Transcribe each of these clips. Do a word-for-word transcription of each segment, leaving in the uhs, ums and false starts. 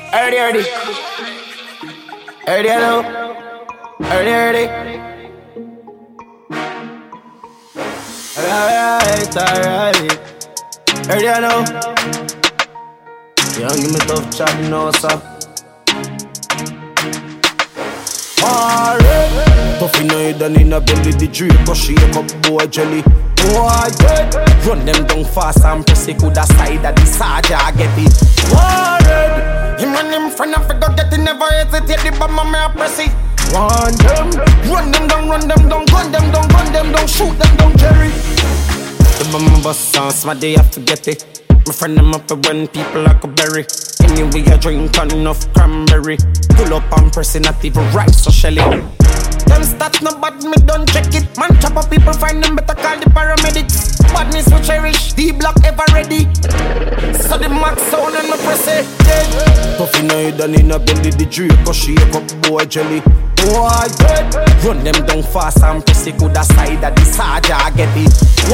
Early, early. Early, hello. Early, early. Alright, alright. Early, hello. You don't give me tough chat, you know, sir. Alright. Tough, you know you done in a belly. The drink, cause she a cup boy jelly. Boy, yeah. Run them down fast and press it. Coulda side of the Saja, get it. Alright. Him and him friend I forgot get it. Never hesitate, the bomb me a press it. Run them, run them down, run them down, gun them down, gun them down, shoot them down, Jerry. The bomb bust songs, my day I forget it. My friend them up when people like a berry. Anyway I drink enough cranberry. Pull up and press it, not even right, so shelly. Them stats no bad, me don't check it. Man chop up people, find them better call the paramedics. Badness we cherish, the block ever ready. So the max sound and me press it, yeah. Tough you know you done in a belly. The drink cause she a cup boy jelly. Boy, yeah. Run them down fast and press it. Coulda side of the Saja, get it.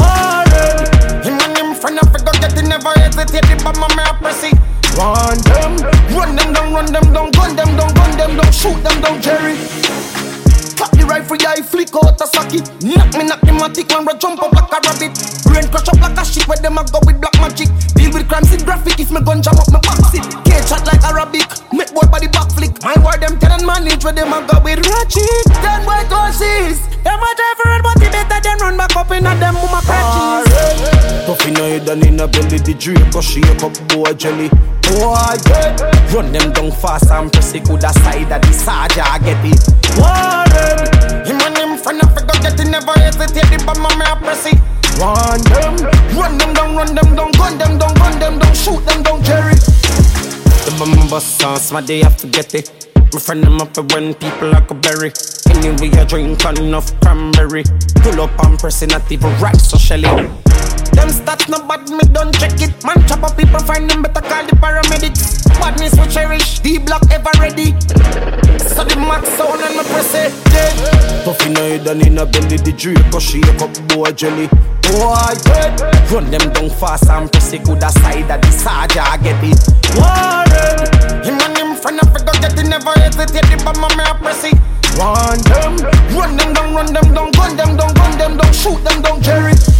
Warren. Him and him friend I forgot get it. Never hesitate, the bomb me a press it. Run them, run them down, run them down, gun them down, gun them down, shoot them down, Jerry. Clap the rifle, yeah, I flick out a socket. Knock me, knock the matic, one red jump up like a rabbit. Brain crush up like a shit, where them a go with black magic. Deal with crimes in graphic, if me gun jam up, me box it. Cage shot like Arabic, make boy body back flick. My word, them tell and manage, where them a go with ratchet. Then white horses, them a try for run, but they better than run back up in a them mama crutches. Tough you know you done in a belly. The drink cause she a cup boy jelly. Boy, yeah. Run them down fast and press it. Coulda side of the Saja, get it. Warren. Him and him friend I forgot get it. Never hesitate, the bomb me a press it. Run them, run them down, run them down, gun them down, gun them down, shoot them down, Jerry. The bomb bust songs, my day I forget it. My friend them up when people like a berry. Anyway I drink enough cranberry. Pull up and press it, not even right, so shelly. Them stats no bad, me don't check it. Man chop up people, find them better call the paramedics. Badness we cherish, the block ever ready. So the max sound and me press it, yeah. Tough you know you done in a belly. The drink cause she a cup boy jelly. Boy, yeah. Run them down fast and press it. Coulda side of the Saja, get it. Warren. Him and him friend I forgot get it. Never hesitate, the bomb me a press it. Run them, run them down, run them down, gun them down, gun them down, shoot them down, Jerry.